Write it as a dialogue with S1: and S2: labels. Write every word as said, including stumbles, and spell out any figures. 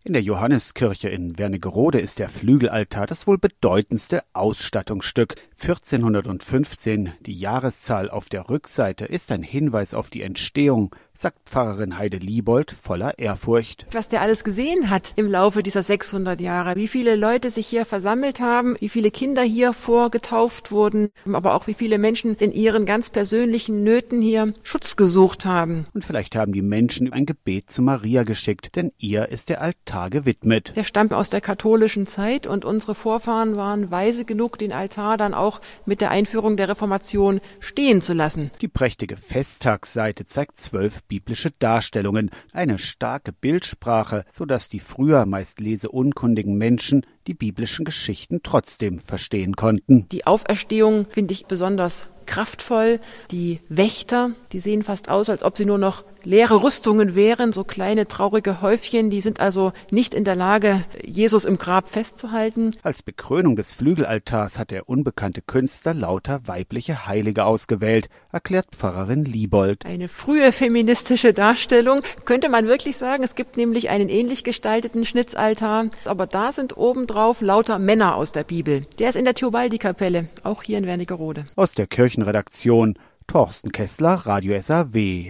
S1: In der Johanneskirche in Wernigerode ist der Flügelaltar das wohl bedeutendste Ausstattungsstück. vierzehnhundertfünfzehn, die Jahreszahl auf der Rückseite, ist ein Hinweis auf die Entstehung, sagt Pfarrerin Heide Liebold voller Ehrfurcht.
S2: Was der alles gesehen hat im Laufe dieser sechshundert Jahre, wie viele Leute sich hier versammelt haben, wie viele Kinder hier vorgetauft wurden, aber auch wie viele Menschen in ihren ganz persönlichen Nöten hier Schutz gesucht haben.
S1: Und vielleicht haben die Menschen ein Gebet zu Maria geschickt, denn ihr ist der Altar gewidmet.
S2: Der stammt aus der katholischen Zeit und unsere Vorfahren waren weise genug, den Altar dann auch mit der Einführung der Reformation stehen zu lassen.
S1: Die prächtige Festtagsseite zeigt zwölf biblische Darstellungen, eine starke Bildsprache, sodass die früher meist leseunkundigen Menschen die biblischen Geschichten trotzdem verstehen konnten.
S2: Die Auferstehung finde ich besonders kraftvoll. Die Wächter, die sehen fast aus, als ob sie nur noch leere Rüstungen wären, so kleine traurige Häufchen, die sind also nicht in der Lage, Jesus im Grab festzuhalten.
S1: Als Bekrönung des Flügelaltars hat der unbekannte Künstler lauter weibliche Heilige ausgewählt, erklärt Pfarrerin Liebold.
S2: Eine frühe feministische Darstellung, könnte man wirklich sagen. Es gibt nämlich einen ähnlich gestalteten Schnitzaltar, aber da sind obendrauf lauter Männer aus der Bibel. Der ist in der Theobaldi-Kapelle, auch hier in Wernigerode.
S1: Aus der Kirchenredaktion Thorsten Kessler, Radio S A W.